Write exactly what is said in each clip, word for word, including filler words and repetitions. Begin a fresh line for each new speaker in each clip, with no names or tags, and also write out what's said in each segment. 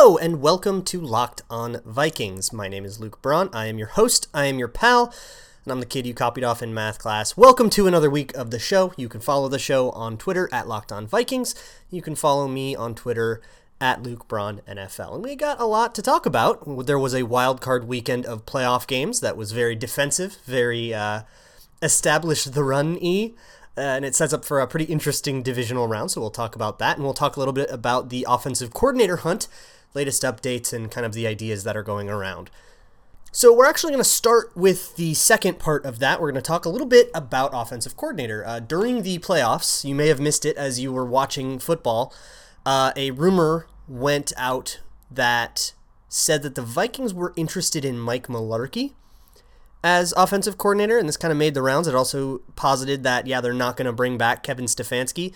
Hello and welcome to Locked on Vikings. My name is Luke Braun. I am your host. I am your pal, and I'm the kid you copied off in math class. Welcome to another week of the show. You can follow the show on Twitter at Locked on Vikings. You can follow me on Twitter at Luke Braun N F L. And we got a lot to talk about. There was a wild card weekend of playoff games that was very defensive, very uh, establish the run-y. Uh, and it sets up for a pretty interesting divisional round, so we'll talk about that, and we'll talk a little bit about the offensive coordinator hunt, latest updates, and kind of the ideas that are going around. So we're actually going to start with the second part of that. We're going to talk a little bit about offensive coordinator. Uh, during the playoffs, you may have missed it as you were watching football, uh, a rumor went out that said that the Vikings were interested in Mike Mularkey as offensive coordinator, and this kind of made the rounds. It also posited that, yeah, they're not going to bring back Kevin Stefanski.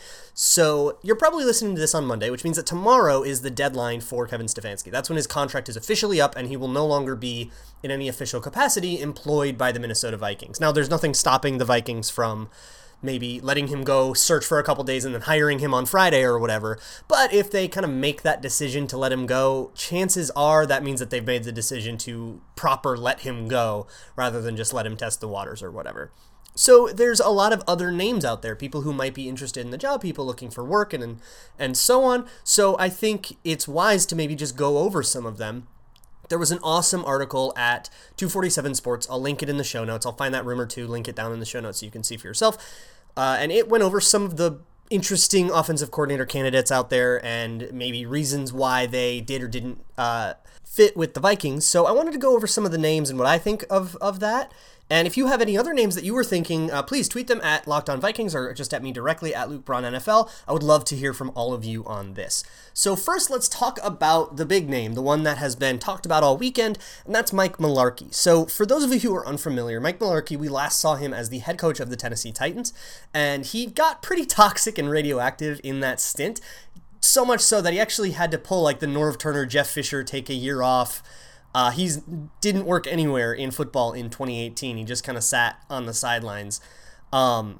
So you're probably listening to this on Monday, which means that tomorrow is the deadline for Kevin Stefanski. That's when his contract is officially up, and he will no longer be, in any official capacity, employed by the Minnesota Vikings. Now, there's nothing stopping the Vikings from maybe letting him go search for a couple days and then hiring him on Friday or whatever. But if they kind of make that decision to let him go, chances are that means that they've made the decision to proper let him go rather than just let him test the waters or whatever. So there's a lot of other names out there, people who might be interested in the job, people looking for work and and, and so on. So I think it's wise to maybe just go over some of them. There was an awesome article at two forty-seven Sports. I'll link it in the show notes. I'll find that rumor too, link it down in the show notes so you can see for yourself. Uh, and it went over some of the interesting offensive coordinator candidates out there and maybe reasons why they did or didn't uh, fit with the Vikings. So I wanted to go over some of the names and what I think of, of that. And if you have any other names that you were thinking, uh, please tweet them at Locked on Vikings or just at me directly at Luke Braun N F L. I would love to hear from all of you on this. So first, let's talk about the big name, the one that has been talked about all weekend, and that's Mike Mularkey. So for those of you who are unfamiliar, Mike Mularkey, we last saw him as the head coach of the Tennessee Titans, and he got pretty toxic and radioactive in that stint, so much so that he actually had to pull like the Norv Turner, Jeff Fisher, take a year off. Uh, he didn't work anywhere in football in twenty eighteen. He just kind of sat on the sidelines. Um,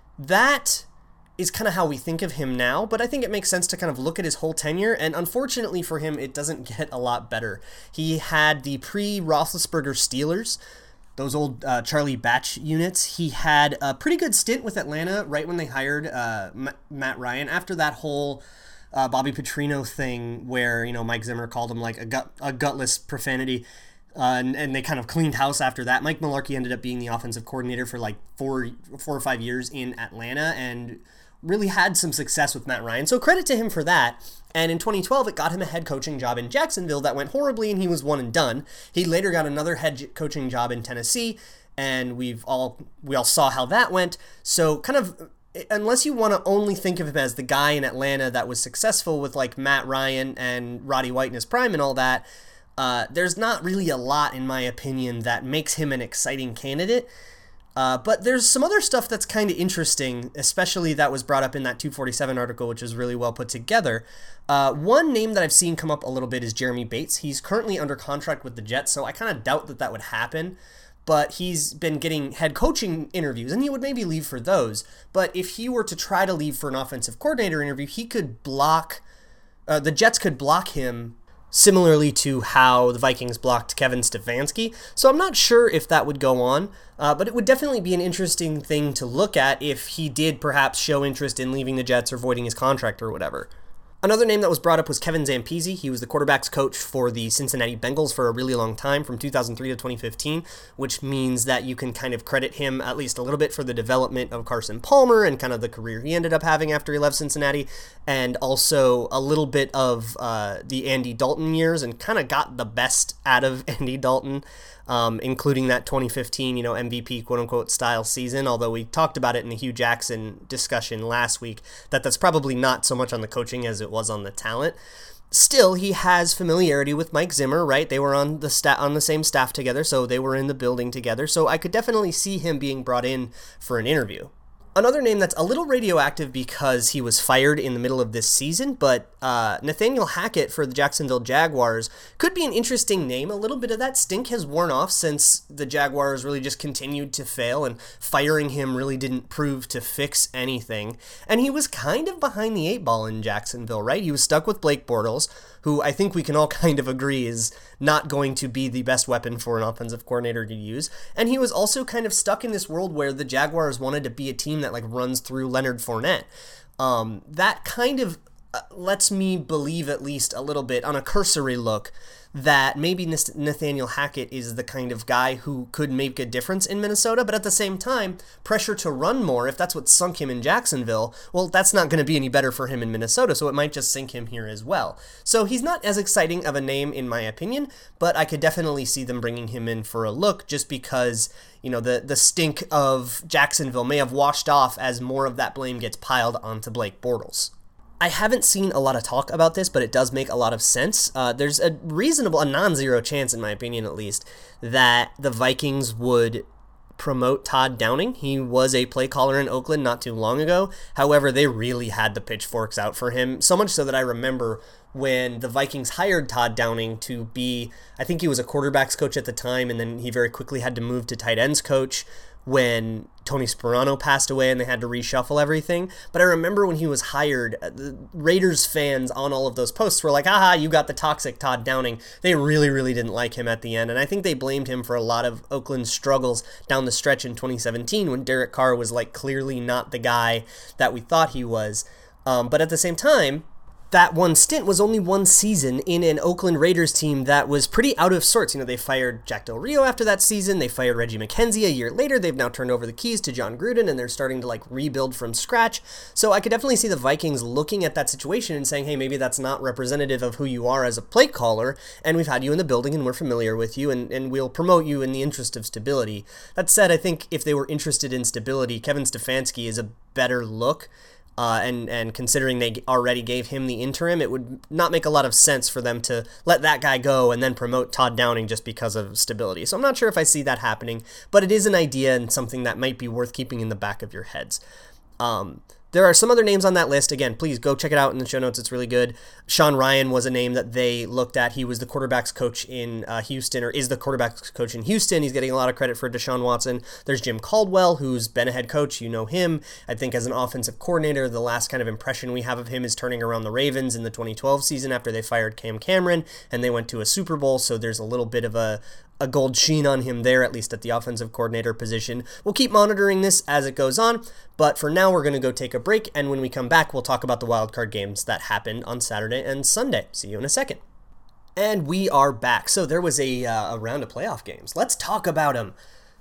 that is kind of how we think of him now, but I think it makes sense to kind of look at his whole tenure, and unfortunately for him, it doesn't get a lot better. He had the pre-Roethlisberger Steelers, those old uh, Charlie Batch units. He had a pretty good stint with Atlanta right when they hired uh, M- Matt Ryan. After that whole Uh, Bobby Petrino thing where, you know, Mike Zimmer called him like a gut a gutless profanity, uh, and, and they kind of cleaned house after that. Mike Mularkey ended up being the offensive coordinator for like four four or five years in Atlanta and really had some success with Matt Ryan. So credit to him for that. And in twenty twelve, it got him a head coaching job in Jacksonville that went horribly, and he was one and done. He later got another head coaching job in Tennessee, and we've all we all saw how that went. So kind of, unless you want to only think of him as the guy in Atlanta that was successful with like Matt Ryan and Roddy White in his prime and all that, uh, there's not really a lot, in my opinion, that makes him an exciting candidate. Uh, but there's some other stuff that's kind of interesting, especially that was brought up in that two forty-seven article, which is really well put together. Uh, one name that I've seen come up a little bit is Jeremy Bates. He's currently under contract with the Jets, so I kind of doubt that that would happen. But he's been getting head coaching interviews, and he would maybe leave for those. But if he were to try to leave for an offensive coordinator interview, he could block, uh, the Jets could block him similarly to how the Vikings blocked Kevin Stefanski. So I'm not sure if that would go on, uh, but it would definitely be an interesting thing to look at if he did perhaps show interest in leaving the Jets or voiding his contract or whatever. Another name that was brought up was Kevin Zampese. He was the quarterback's coach for the Cincinnati Bengals for a really long time, from two thousand three to twenty fifteen, which means that you can kind of credit him at least a little bit for the development of Carson Palmer and kind of the career he ended up having after he left Cincinnati, and also a little bit of uh, the Andy Dalton years, and kind of got the best out of Andy Dalton, um, including that twenty fifteen, you know, M V P quote-unquote style season, although we talked about it in the Hugh Jackson discussion last week, that that's probably not so much on the coaching as it was on the talent. Still, he has familiarity with Mike Zimmer, right? They were on the sta- on the same staff together, so they were in the building together, so I could definitely see him being brought in for an interview. Another name that's a little radioactive because he was fired in the middle of this season, but uh, Nathaniel Hackett for the Jacksonville Jaguars could be an interesting name. A little bit of that stink has worn off since the Jaguars really just continued to fail, and firing him really didn't prove to fix anything. And he was kind of behind the eight ball in Jacksonville, right? He was stuck with Blake Bortles, who I think we can all kind of agree is not going to be the best weapon for an offensive coordinator to use. And he was also kind of stuck in this world where the Jaguars wanted to be a team that like runs through Leonard Fournette. Um, that kind of uh, lets me believe, at least a little bit on a cursory look, that maybe Nathaniel Hackett is the kind of guy who could make a difference in Minnesota, but at the same time, pressure to run more, if that's what sunk him in Jacksonville, well, that's not going to be any better for him in Minnesota, so it might just sink him here as well. So he's not as exciting of a name in my opinion, but I could definitely see them bringing him in for a look just because, you know, the, the stink of Jacksonville may have washed off as more of that blame gets piled onto Blake Bortles. I haven't seen a lot of talk about this, but it does make a lot of sense. Uh, there's a reasonable, a non-zero chance, in my opinion at least, that the Vikings would promote Todd Downing. He was a play caller in Oakland not too long ago. However, they really had the pitchforks out for him, so much so that I remember when the Vikings hired Todd Downing to be, I think he was a quarterbacks coach at the time, and then he very quickly had to move to tight ends coach when Tony Sperano passed away and they had to reshuffle everything. But I remember when he was hired, the Raiders fans on all of those posts were like, aha, you got the toxic Todd Downing. They really, really didn't like him at the end. And I think they blamed him for a lot of Oakland's struggles down the stretch in twenty seventeen when Derek Carr was like clearly not the guy that we thought he was. Um, but at the same time, that one stint was only one season in an Oakland Raiders team that was pretty out of sorts. You know, they fired Jack Del Rio after that season. They fired Reggie McKenzie a year later. They've now turned over the keys to John Gruden, and they're starting to, like, rebuild from scratch. So I could definitely see the Vikings looking at that situation and saying, hey, maybe that's not representative of who you are as a play caller, and we've had you in the building, and we're familiar with you, and, and we'll promote you in the interest of stability. That said, I think if they were interested in stability, Kevin Stefanski is a better look. Uh, and, and considering they already gave him the interim, it would not make a lot of sense for them to let that guy go and then promote Todd Downing just because of stability. So I'm not sure if I see that happening, but it is an idea and something that might be worth keeping in the back of your heads. Um, There are some other names on that list. Again, please go check it out in the show notes. It's really good. Sean Ryan was a name that they looked at. He was the quarterback's coach in uh, Houston, or is the quarterback's coach in Houston. He's getting a lot of credit for Deshaun Watson. There's Jim Caldwell, who's been a head coach. You know him. I think as an offensive coordinator, the last kind of impression we have of him is turning around the Ravens in the twenty twelve season after they fired Cam Cameron, and they went to a Super Bowl, so there's a little bit of a a gold sheen on him there, at least at the offensive coordinator position. We'll keep monitoring this as it goes on, but for now we're going to go take a break, and when we come back, we'll talk about the wildcard games that happened on Saturday and Sunday. See you in a second. And we are back. So there was a, uh, a round of playoff games. Let's talk about them.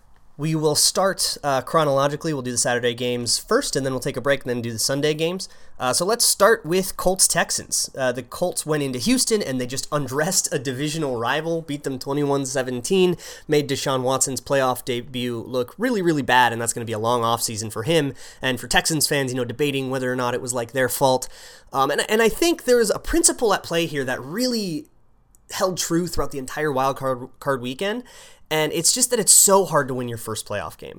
We will start uh, chronologically. We'll do the Saturday games first, and then we'll take a break and then do the Sunday games. Uh, so let's start with Colts-Texans. Uh, the Colts went into Houston, and they just undressed a divisional rival, beat them twenty-one seventeen, made Deshaun Watson's playoff debut look really, really bad, and that's going to be a long offseason for him. And for Texans fans, you know, debating whether or not it was like their fault. Um, and, and I think there's a principle at play here that really held true throughout the entire wild card, card weekend. And it's just that it's so hard to win your first playoff game.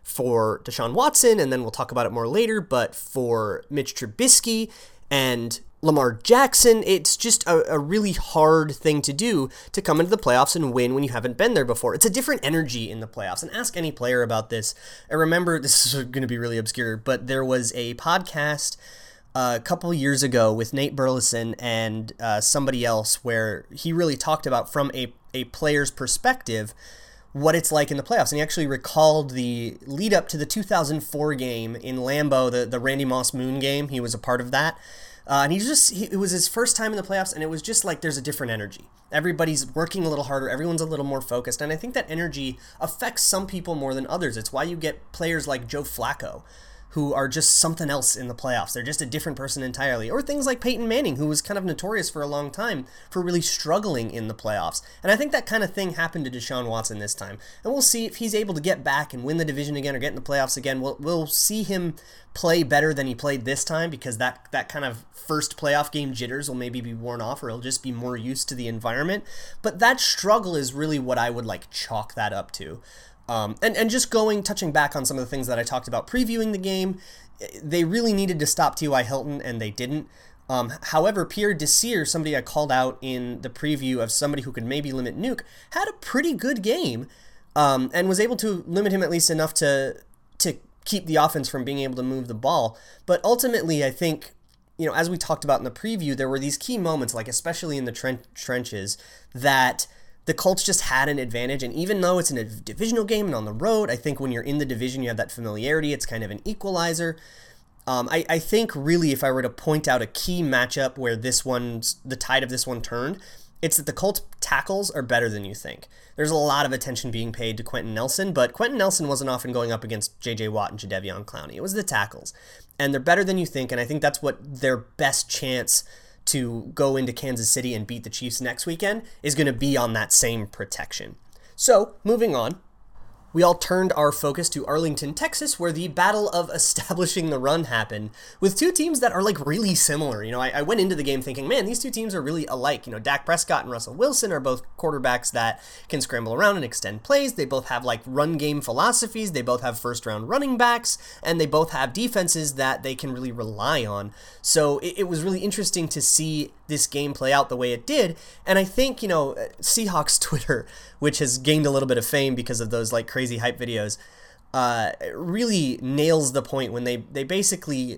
For Deshaun Watson, and then we'll talk about it more later, but for Mitch Trubisky and Lamar Jackson, it's just a, a really hard thing to do to come into the playoffs and win when you haven't been there before. It's a different energy in the playoffs. And ask any player about this. I remember, this is going to be really obscure, but there was a podcast Uh, a couple years ago with Nate Burleson and uh, somebody else where he really talked about from a, a player's perspective what it's like in the playoffs. And he actually recalled the lead up to the two thousand four game in Lambeau, the, the Randy Moss Moon game. He was a part of that. Uh, and he just, he, it was his first time in the playoffs, and it was just like there's a different energy. Everybody's working a little harder. Everyone's a little more focused. And I think that energy affects some people more than others. It's why you get players like Joe Flacco, who are just something else in the playoffs. They're just a different person entirely. Or things like Peyton Manning, who was kind of notorious for a long time for really struggling in the playoffs. And I think that kind of thing happened to Deshaun Watson this time. And we'll see if he's able to get back and win the division again or get in the playoffs again. We'll, we'll see him play better than he played this time, because that, that kind of first playoff game jitters will maybe be worn off, or he'll just be more used to the environment. But that struggle is really what I would like chalk that up to. Um, and, and just going, touching back on some of the things that I talked about previewing the game, they really needed to stop T Y. Hilton, and they didn't. Um, however, Pierre Desir, somebody I called out in the preview of somebody who could maybe limit Nuke, had a pretty good game um, and was able to limit him at least enough to to keep the offense from being able to move the ball. But ultimately, I think, you know, as we talked about in the preview, there were these key moments, like especially in the tren- trenches, that the Colts just had an advantage. And even though it's in a divisional game and on the road, I think when you're in the division, you have that familiarity. It's kind of an equalizer. Um, I, I think really if I were to point out a key matchup where this one's, the tide of this one turned, it's that the Colts tackles are better than you think. There's a lot of attention being paid to Quentin Nelson, but Quentin Nelson wasn't often going up against J J Watt and Jadeveon Clowney. It was the tackles. And they're better than you think, and I think that's what their best chance to go into Kansas City and beat the Chiefs next weekend is going to be on that same protection. So, moving on. We all turned our focus to Arlington, Texas, where the battle of establishing the run happened with two teams that are like really similar. You know, I, I went into the game thinking, man, these two teams are really alike. You know, Dak Prescott and Russell Wilson are both quarterbacks that can scramble around and extend plays. They both have like run game philosophies. They both have first round running backs, and they both have defenses that they can really rely on. So it, it was really interesting to see this game play out the way it did. And I think, you know, Seahawks Twitter, which has gained a little bit of fame because of those like crazy hype videos, uh, really nails the point when they, they basically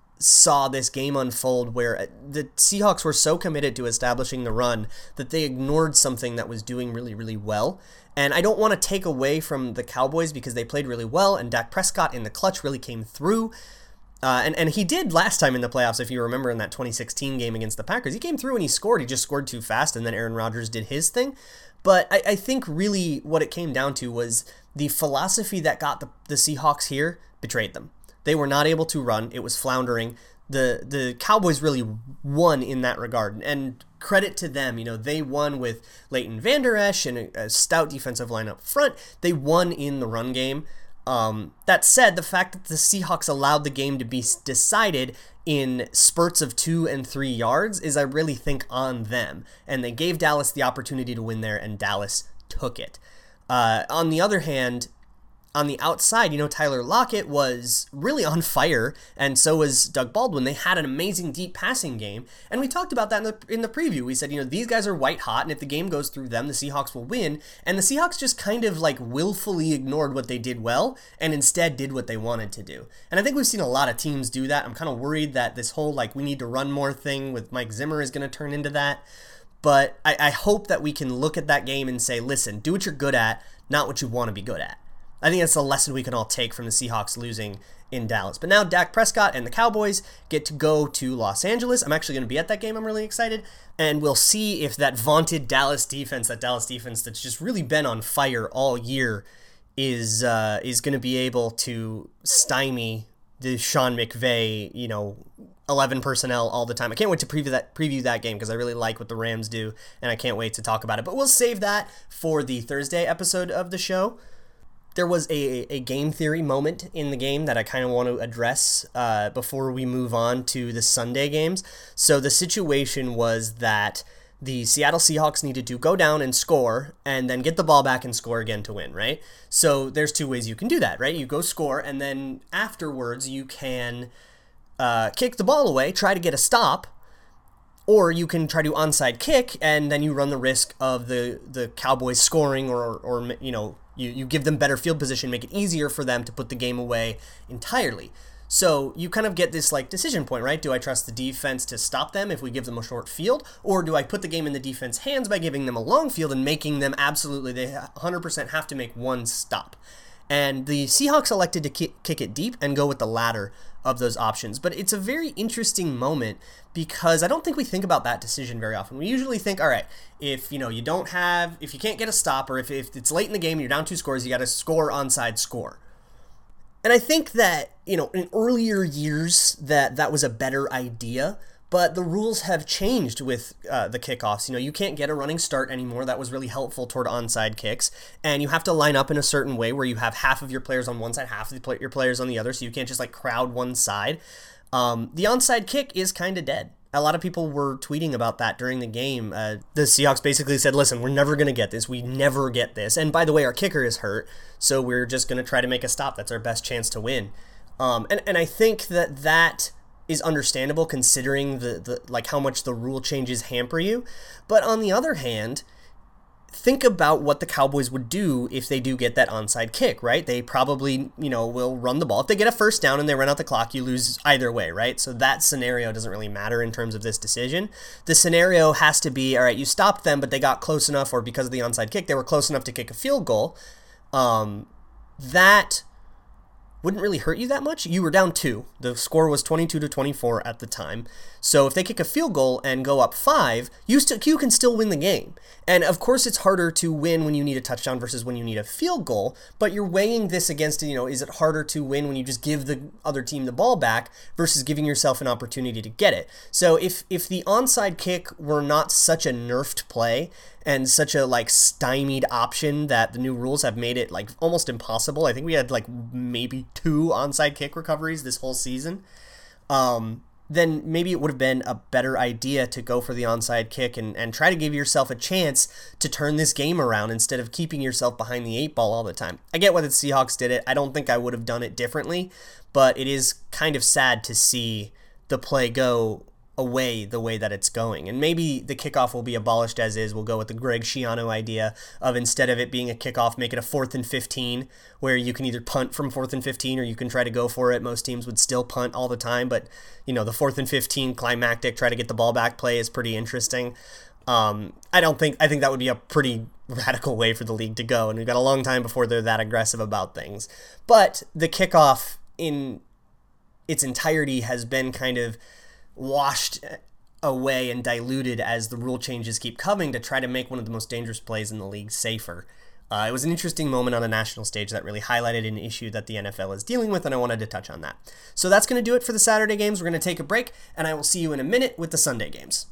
saw this game unfold where the Seahawks were so committed to establishing the run that they ignored something that was doing really, really well. And I don't want to take away from the Cowboys because they played really well, and Dak Prescott in the clutch really came through. Uh, and, and he did last time in the playoffs, if you remember, in that twenty sixteen game against the Packers. He came through and he scored. He just scored too fast, and then Aaron Rodgers did his thing. But I, I think really what it came down to was the philosophy that got the, the Seahawks here betrayed them. They were not able to run. It was floundering. The the Cowboys really won in that regard. And credit to them. You know, they won with Leighton Vander Esch and a, a stout defensive line up front. They won in the run game. Um, that said, the fact that the Seahawks allowed the game to be decided in spurts of two and three yards is, I really think, on them. And they gave Dallas the opportunity to win there, and Dallas took it. Uh, on the other hand, on the outside, you know, Tyler Lockett was really on fire, and so was Doug Baldwin. They had an amazing deep passing game, and we talked about that in the in the preview. We said, you know, these guys are white hot, and if the game goes through them, the Seahawks will win. And the Seahawks just kind of like willfully ignored what they did well, and instead did what they wanted to do. And I think we've seen a lot of teams do that. I'm kind of worried that this whole like we need to run more thing with Mike Zimmer is going to turn into that. But I, I hope that we can look at that game and say, listen, do what you're good at, not what you want to be good at. I think that's a lesson we can all take from the Seahawks losing in Dallas. But now Dak Prescott and the Cowboys get to go to Los Angeles. I'm actually going to be at that game. I'm really excited. And we'll see if that vaunted Dallas defense, that Dallas defense that's just really been on fire all year, is uh, is going to be able to stymie the Sean McVay, you know, eleven personnel all the time. I can't wait to preview that preview that game because I really like what the Rams do, and I can't wait to talk about it. But we'll save that for the Thursday episode of the show. There was a, a game theory moment in the game that I kind of want to address uh, before we move on to the Sunday games. So the situation was that the Seattle Seahawks needed to go down and score and then get the ball back and score again to win, right? So there's two ways you can do that, right? You go score, and then afterwards you can uh, kick the ball away, try to get a stop, or you can try to onside kick, and then you run the risk of the, the Cowboys scoring or, or you know, You, you give them better field position, make it easier for them to put the game away entirely. So you kind of get this like decision point, right? Do I trust the defense to stop them if we give them a short field? Or do I put the game in the defense's hands by giving them a long field and making them absolutely, they one hundred percent have to make one stop? And the Seahawks elected to kick, kick it deep and go with the latter of those options. But it's a very interesting moment because I don't think we think about that decision very often. We usually think, all right, if you know you don't have, if you can't get a stop, or if, if it's late in the game and you're down two scores, you got to score onside score. And I think that, you know, in earlier years that that was a better idea, but the rules have changed with uh, the kickoffs. You know, you can't get a running start anymore. That was really helpful toward onside kicks. And you have to line up in a certain way where you have half of your players on one side, half of your players on the other, so you can't just like crowd one side. Um, the onside kick is kind of dead. A lot of people were tweeting about that during the game. Uh, the Seahawks basically said, listen, we're never going to get this. We never get this. And by the way, our kicker is hurt, so we're just going to try to make a stop. That's our best chance to win. Um, and, and I think that that is understandable considering the, the like how much the rule changes hamper you. But on the other hand, think about what the Cowboys would do if they do get that onside kick, right? They probably, you know, will run the ball. If they get a first down and they run out the clock, you lose either way, right? So that scenario doesn't really matter in terms of this decision. The scenario has to be, all right, you stopped them, but they got close enough, or because of the onside kick, they were close enough to kick a field goal. Um, that wouldn't really hurt you that much. You were down two. The score was twenty-two to twenty-four at the time. So if they kick a field goal and go up five, you, st- you can still win the game. And of course, it's harder to win when you need a touchdown versus when you need a field goal, but you're weighing this against, you know, is it harder to win when you just give the other team the ball back versus giving yourself an opportunity to get it? So if, if the onside kick were not such a nerfed play and such a like stymied option that the new rules have made it like almost impossible. I think we had like maybe two onside kick recoveries this whole season. Um, then maybe it would have been a better idea to go for the onside kick and, and try to give yourself a chance to turn this game around instead of keeping yourself behind the eight ball all the time. I get why the Seahawks did it. I don't think I would have done it differently, but it is kind of sad to see the play go away the way that it's going. And maybe the kickoff will be abolished as is. We'll go with the Greg Schiano idea of, instead of it being a kickoff, make it a fourth and fifteen, where you can either punt from fourth and fifteen or you can try to go for it. Most teams would still punt all the time, but you know, the fourth and fifteen climactic, try to get the ball back play is pretty interesting. Um, I don't think, I think that would be a pretty radical way for the league to go. And we've got a long time before they're that aggressive about things. But the kickoff in its entirety has been kind of washed away and diluted as the rule changes keep coming to try to make one of the most dangerous plays in the league safer. Uh, it was an interesting moment on a national stage that really highlighted an issue that the N F L is dealing with, and I wanted to touch on that. So that's going to do it for the Saturday games. We're going to take a break, and I will see you in a minute with the Sunday games.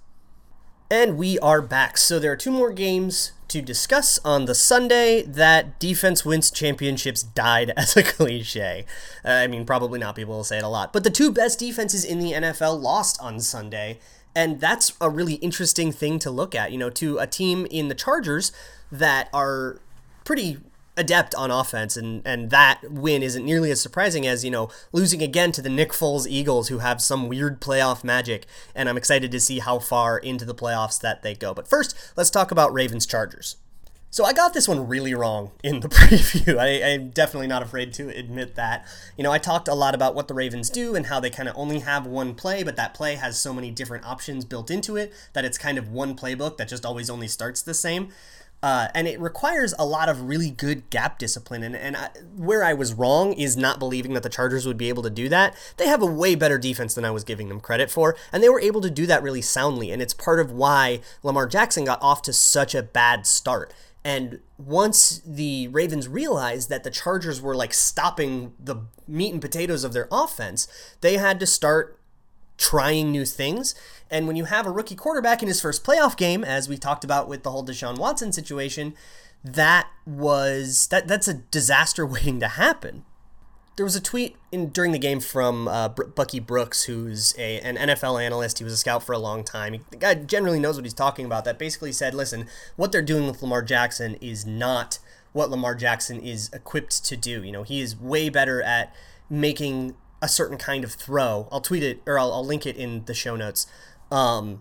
And we are back. So there are two more games to discuss on the Sunday. That defense wins championships died as a cliche. Uh, I mean, probably not. People will say it a lot. But the two best defenses in the N F L lost on Sunday. And that's a really interesting thing to look at, you know, to a team in the Chargers that are pretty adept on offense, and and that win isn't nearly as surprising as, you know, losing again to the Nick Foles Eagles, who have some weird playoff magic, and I'm excited to see how far into the playoffs that they go. But first, let's talk about Ravens Chargers. So I got this one really wrong in the preview. I, I'm definitely not afraid to admit that. You know, I talked a lot about what the Ravens do and how they kind of only have one play, but that play has so many different options built into it that it's kind of one playbook that just always only starts the same. Uh, and it requires a lot of really good gap discipline. And, and I, where I was wrong is not believing that the Chargers would be able to do that. They have a way better defense than I was giving them credit for, and they were able to do that really soundly. And it's part of why Lamar Jackson got off to such a bad start. And once the Ravens realized that the Chargers were like stopping the meat and potatoes of their offense, they had to start trying new things. And when you have a rookie quarterback in his first playoff game, as we talked about with the whole Deshaun Watson situation, that was that that's a disaster waiting to happen. There was a tweet in during the game from uh, Bucky Brooks, who's a, an N F L analyst. He was a scout for a long time. He, the guy generally knows what he's talking about. That basically said, listen, what they're doing with Lamar Jackson is not what Lamar Jackson is equipped to do. You know, he is way better at making a certain kind of throw. I'll tweet it, or I'll, I'll link it in the show notes. Um,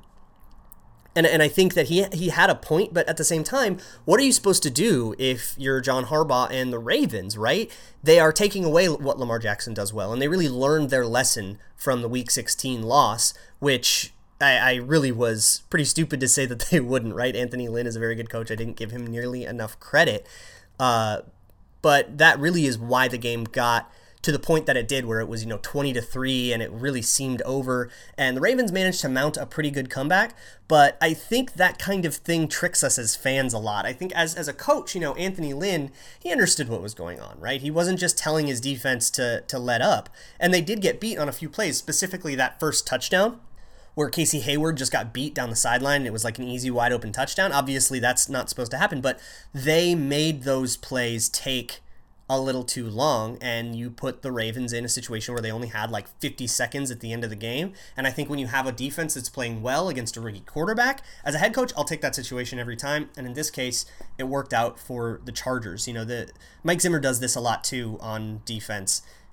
and and I think that he he had a point, but at the same time, what are you supposed to do if you're John Harbaugh and the Ravens, right? They are taking away what Lamar Jackson does well, and they really learned their lesson from the Week sixteen loss, which I, I really was pretty stupid to say that they wouldn't, right? Anthony Lynn is a very good coach. I didn't give him nearly enough credit, uh, but that really is why the game got to the point that it did, where it was, you know, twenty to three, and it really seemed over, and the Ravens managed to mount a pretty good comeback. But I think that kind of thing tricks us as fans a lot. I think as as a coach, you know, Anthony Lynn, he understood what was going on, right? He wasn't just telling his defense to to let up, and they did get beat on a few plays, specifically that first touchdown where Casey Hayward just got beat down the sideline, and it was like an easy, wide open touchdown. Obviously, that's not supposed to happen, but they made those plays take a little too long, and you put the Ravens in a situation where they only had like fifty seconds at the end of the game. And I think when you have a defense that's playing well against a rookie quarterback, as a head coach, I'll take that situation every time. And in this case, it worked out for the Chargers. You know, the Mike Zimmer does this a lot too on defense,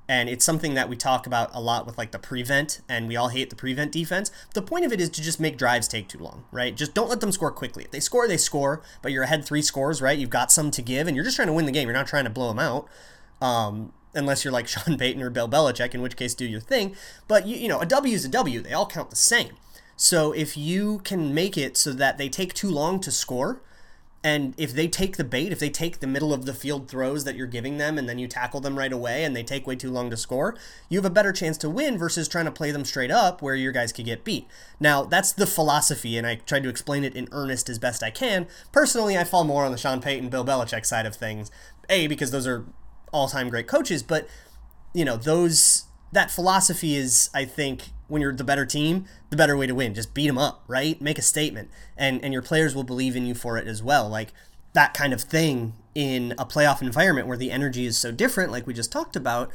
And it's something that we talk about a lot with like the prevent, and we all hate the prevent defense. The point of it is to just make drives take too long, right? Just don't let them score quickly. If they score, they score, but you're ahead three scores, right? You've got some to give, and you're just trying to win the game. You're not trying to blow them out, um, unless you're like Sean Payton or Bill Belichick, in which case do your thing. But, you, you know, a W is a W. They all count the same. So if you can make it so that they take too long to score, and if they take the bait, if they take the middle of the field throws that you're giving them and then you tackle them right away and they take way too long to score, you have a better chance to win versus trying to play them straight up where your guys could get beat. Now, that's the philosophy, and I tried to explain it in earnest as best I can. Personally, I fall more on the Sean Payton, Bill Belichick side of things. A, because those are all-time great coaches, but, you know, those that philosophy is, I think, when you're the better team, the better way to win. Just beat them up, right? Make a statement, and and your players will believe in you for it as well. Like that kind of thing in a playoff environment where the energy is so different, like we just talked about,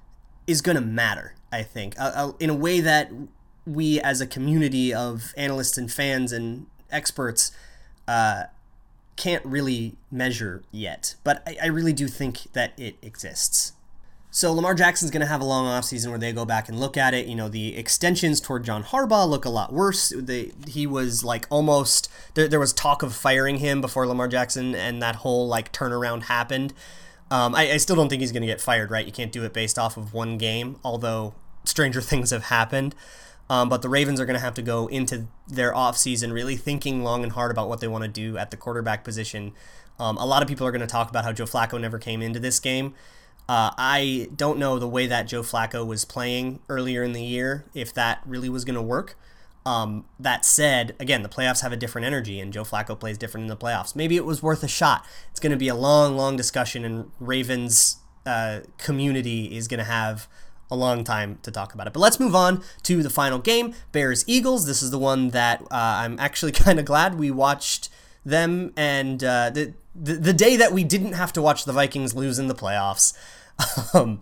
is going to matter, I think, uh, uh, in a way that we as a community of analysts and fans and experts uh, can't really measure yet. But I, I really do think that it exists. So Lamar Jackson's going to have a long offseason where they go back and look at it. You know, the extensions toward John Harbaugh look a lot worse. They, he was like almost, there, there was talk of firing him before Lamar Jackson and that whole like turnaround happened. Um, I, I still don't think he's going to get fired, right? You can't do it based off of one game, although stranger things have happened. Um, but the Ravens are going to have to go into their offseason really thinking long and hard about what they want to do at the quarterback position. Um, a lot of people are going to talk about how Joe Flacco never came into this game. Uh, I don't know the way that Joe Flacco was playing earlier in the year, if that really was going to work. Um, that said, again, the playoffs have a different energy, and Joe Flacco plays different in the playoffs. Maybe it was worth a shot. It's going to be a long, long discussion, and Ravens uh, community is going to have a long time to talk about it. But let's move on to the final game, Bears-Eagles. This is the one that uh, I'm actually kind of glad we watched them, and uh, the, the the day that we didn't have to watch the Vikings lose in the playoffs. Um,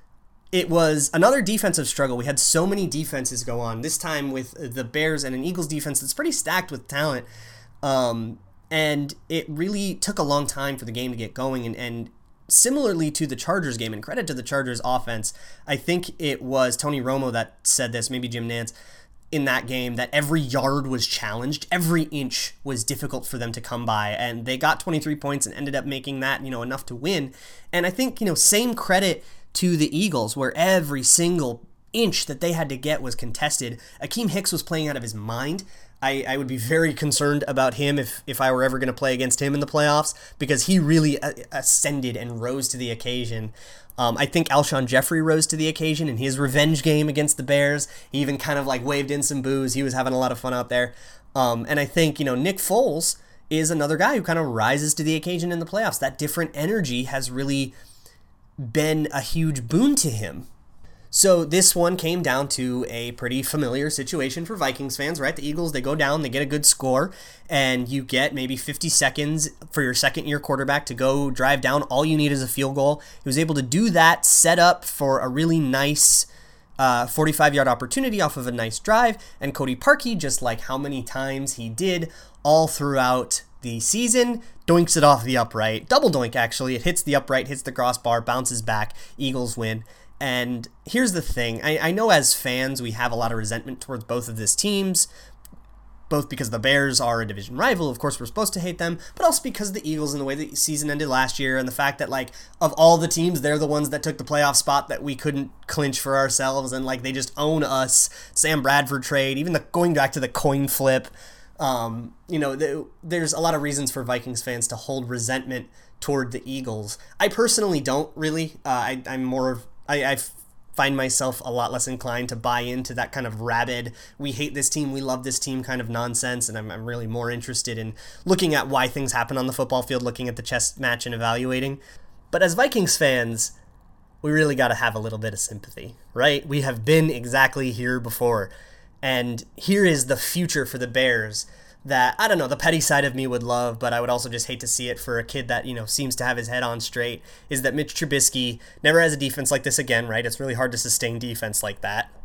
it was another defensive struggle. We had so many defenses go on, this time with the Bears and an Eagles defense that's pretty stacked with talent. Um, and it really took a long time for the game to get going. And, and similarly to the Chargers game, and credit to the Chargers offense, I think it was Tony Romo that said this, maybe Jim Nantz, in that game, that every yard was challenged, every inch was difficult for them to come by, and they got twenty-three points and ended up making that, you know, enough to win. And I think, you know, same credit to the Eagles, where every single inch that they had to get was contested. Akeem Hicks was playing out of his mind. I, I would be very concerned about him if, if I were ever going to play against him in the playoffs, because he really ascended and rose to the occasion. Um, I think Alshon Jeffrey rose to the occasion in his revenge game against the Bears. He even kind of like waved in some boos. He was having a lot of fun out there. Um, and I think, you know, Nick Foles is another guy who kind of rises to the occasion in the playoffs. That different energy has really been a huge boon to him. So this one came down to a pretty familiar situation for Vikings fans, right? The Eagles, they go down, they get a good score, and you get maybe fifty seconds for your second-year quarterback to go drive down. All you need is a field goal. He was able to do that, set up for a really nice uh, forty-five-yard opportunity off of a nice drive, and Cody Parkey, just like how many times he did all throughout the season, doinks it off the upright. Double doink, actually. It hits the upright, hits the crossbar, bounces back. Eagles win. And here's the thing. I, I know as fans we have a lot of resentment towards both of these teams, both because the Bears are a division rival. Of course, we're supposed to hate them, but also because the Eagles and the way the season ended last year and the fact that, like, of all the teams, they're the ones that took the playoff spot that we couldn't clinch for ourselves, and, like, they just own us. Sam Bradford trade, even the going back to the coin flip. Um, you know, the, there's a lot of reasons for Vikings fans to hold resentment toward the Eagles. I personally don't really. Uh, I, I'm more of I, I find myself a lot less inclined to buy into that kind of rabid, we hate this team, we love this team kind of nonsense, and I'm, I'm really more interested in looking at why things happen on the football field, looking at the chess match and evaluating. But as Vikings fans, we really got to have a little bit of sympathy, right? We have been exactly here before, and here is the future for the Bears that, I don't know, the petty side of me would love, but I would also just hate to see it for a kid that, you know, seems to have his head on straight, is that Mitch Trubisky never has a defense like this again, right? It's really hard to sustain defense like that.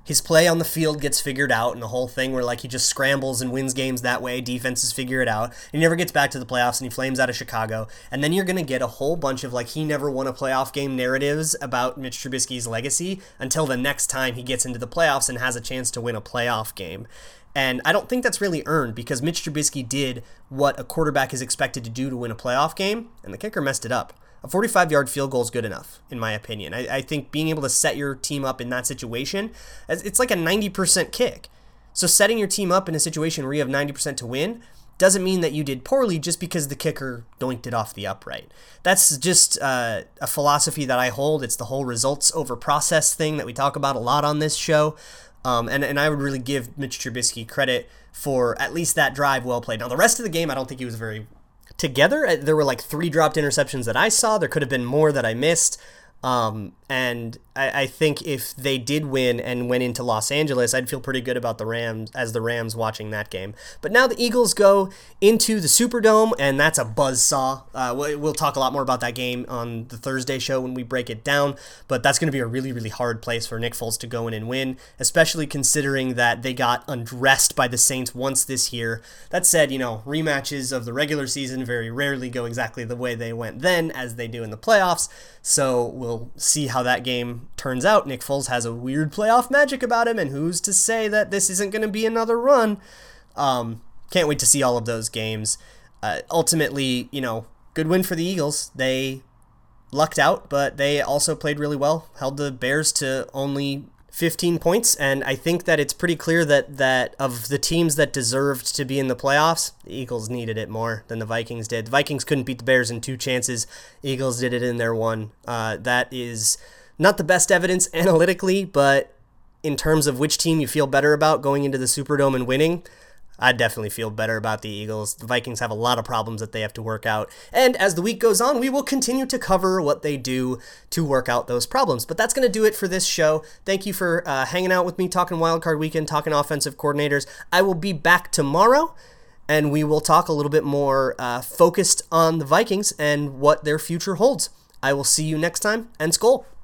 his play on the field gets figured out, and the whole thing where like he just scrambles and wins games that way, defenses figure it out, and he never gets back to the playoffs, and he flames out of Chicago, and then you're going to get a whole bunch of like he never won a playoff game narratives about Mitch Trubisky's legacy until the next time he gets into the playoffs and has a chance to win a playoff game. And I don't think that's really earned, because Mitch Trubisky did what a quarterback is expected to do to win a playoff game, and the kicker messed it up. A forty-five-yard field goal is good enough, in my opinion. I, I think being able to set your team up in that situation, it's like a ninety percent kick. So setting your team up in a situation where you have ninety percent to win doesn't mean that you did poorly just because the kicker doinked it off the upright. That's just uh, a philosophy that I hold. It's the whole results over process thing that we talk about a lot on this show. Um, and, and I would really give Mitch Trubisky credit for at least that drive well played. Now, the rest of the game, I don't think he was very together. There were like three dropped interceptions that I saw. There could have been more that I missed. Um, and I, I think if they did win and went into Los Angeles, I'd feel pretty good about the Rams as the Rams watching that game. But now the Eagles go into the Superdome, and that's a buzzsaw. Uh, we'll talk a lot more about that game on the Thursday show when we break it down, but that's going to be a really, really hard place for Nick Foles to go in and win, especially considering that they got undressed by the Saints once this year. That said, you know, rematches of the regular season very rarely go exactly the way they went then as they do in the playoffs, so we'll see how that game turns out. Nick Foles has a weird playoff magic about him, and who's to say that this isn't going to be another run? Um, can't wait to see all of those games. Uh, ultimately, you know, good win for the Eagles. They lucked out, but they also played really well, held the Bears to only fifteen points, and I think that it's pretty clear that that of the teams that deserved to be in the playoffs, the Eagles needed it more than the Vikings did. The Vikings couldn't beat the Bears in two chances. Eagles did it in their one. Uh, that is not the best evidence analytically, but in terms of which team you feel better about going into the Superdome and winning, I definitely feel better about the Eagles. The Vikings have a lot of problems that they have to work out. And as the week goes on, we will continue to cover what they do to work out those problems. But that's going to do it for this show. Thank you for uh, hanging out with me, talking Wildcard Weekend, talking offensive coordinators. I will be back tomorrow, and we will talk a little bit more uh, focused on the Vikings and what their future holds. I will see you next time, and Skol!